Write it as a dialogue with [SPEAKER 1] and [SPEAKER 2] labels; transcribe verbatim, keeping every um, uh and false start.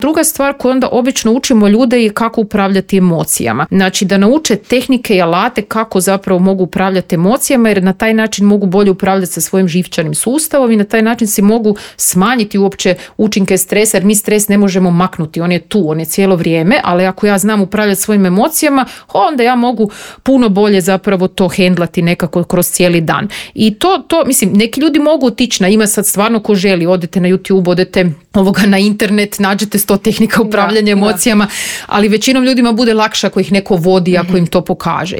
[SPEAKER 1] Druga stvar koju onda obično učimo ljude je kako upravljati emocijama. Znači da nauče tehnike i alate kako zapravo mogu upravljati emocijama, jer na taj način mogu bolje upravljati sa svojim živčanim sustavom i na taj način si mogu smanjiti uopće učinke stresa, jer mi stres ne možemo maknuti, on je tu, on je cijelo vrijeme, ali ako ja znam upravljati svojim emocijama, onda ja mogu puno bolje zapravo to hendlati nekako kroz cijeli dan. I to, to mislim, neki ljudi mogu otići na, ima sad stvarno ko želi, odete na YouTube, odete ovoga na internet, nađete sto tehnika upravljanja
[SPEAKER 2] da,
[SPEAKER 1] emocijama,
[SPEAKER 2] da.
[SPEAKER 1] ali većinom ljudima bude lakše ako ih neko vodi, ako im to pokaže.